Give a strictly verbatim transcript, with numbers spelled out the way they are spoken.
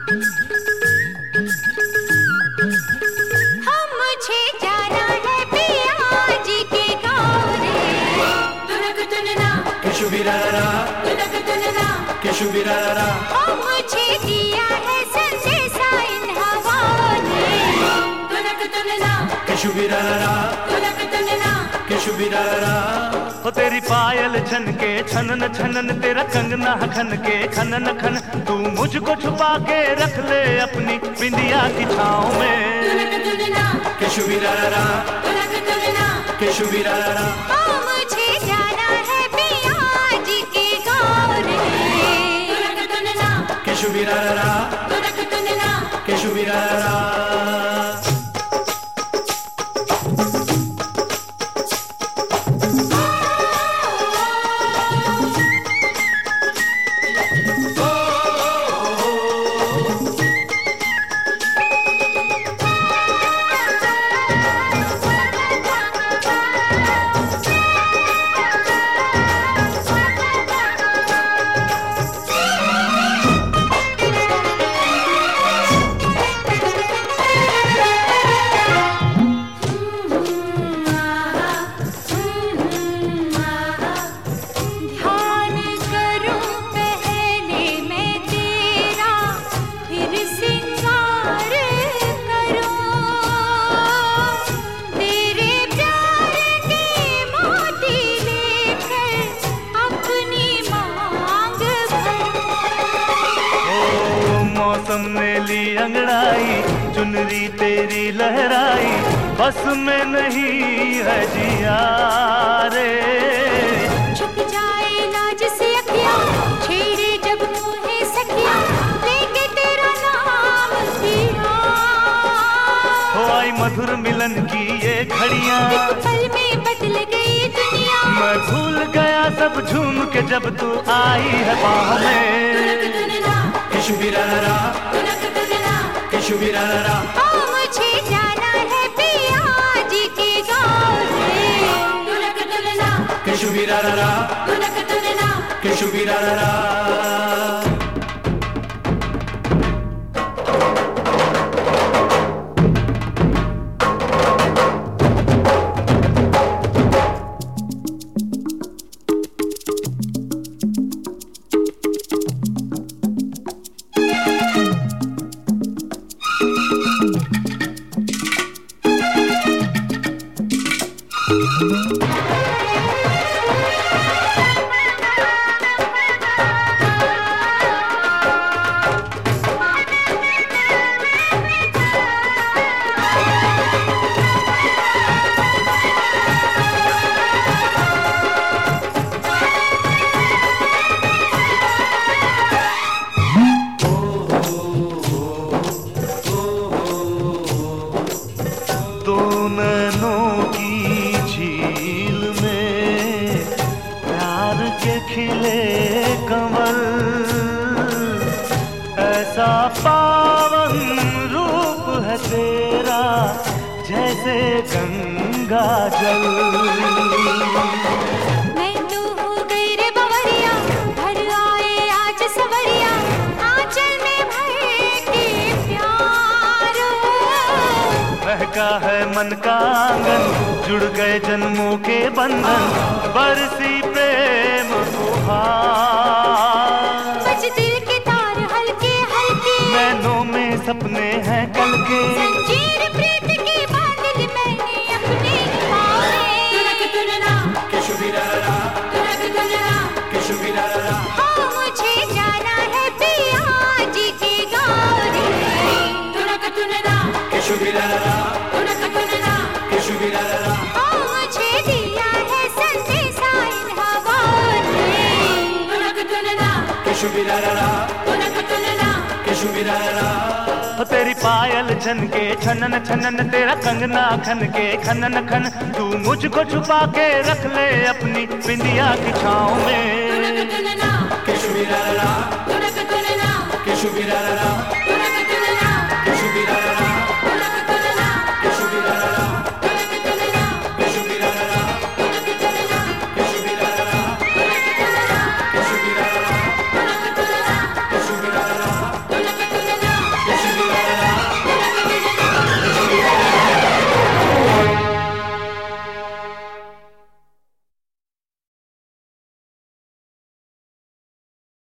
हम मुझे जाना है पिया जी के गाँव रे। तुनक तुनना केशुबिरारा तुनक तुनना केशुबिरारा हम मुझे दिया है संदेशा इन हवाओं ने। तुनक तुनना केशुबिरारा तुनक तुनना केशुबिरारा। हो तेरी पायल छनके छनन छनन तेरा कंगना खन के खनन खन तू मुझको छुपा के रख ले अपनी बिंदिया की छाँव में। तुनक तुनना केशुबिरारा तुनक तुनना केशुबिरारा हाँ मुझे जाना है पिया जी के गाँव रे। तुनक तुनना केशुबिरारा तुनक तुनना केशुबिरारा। मौसम ने ली अंगड़ाई चुनरी तेरी लहराई बस में नहीं है जिया रे। छुप जाए लाज से अखियाँ छेड़े जब मोहे सखियाँ लेके तेरा नाम पिया। हो आई मधुर मिलन की ये घड़ियाँ एक पल में बदल गई दुनिया। मैं भूल गया सब झूम के जब तू आई है बाहों में। तुनक तुनना केशुबिरारा तुनक तुनना केशुबिरारा हाँ मुझे जाना है पिया जी के गाँव रे। तुनक तुनना केशुबिरारा तुनक तुनना केशुबिरारा। खिले कमल ऐसा पावन रूप है तेरा जैसे गंगा जल। मैं तो हो गई रे बवरिया घर आए आज सवरिया आंचल में भर के प्यार। महका है मन का आंगन जुड़ गए जन्मों के बंधन बरसी प्रेम फुहार। बज दिल के तार हल्के हल्के नैनों में सपने हैं कल के जंजीर प्रीत की बांध मैंने अपने पाँव। तुनक तुनना केशुबिरारा तुनक तुनना केशुबिरारा हाँ मुझे जाना है पिया जी के गाँव रे। तुनक तुनना केशुबिरारा तुनक तुनना केशुबिरारा हाँ मुझे दिया है संदेशा इन हवाओं ने। तुनक तुनना केशुबिरारा तुनक तुनना केशुबिरारा। तेरी पायल छन के छनन छनन तेरा कंगना खन के खनन खन तू मुझको छुपा के रख ले अपनी बिंदिया की छाँव में। तुनक तुनना केशुबिरारा तुनक तुनना केशुबिरारा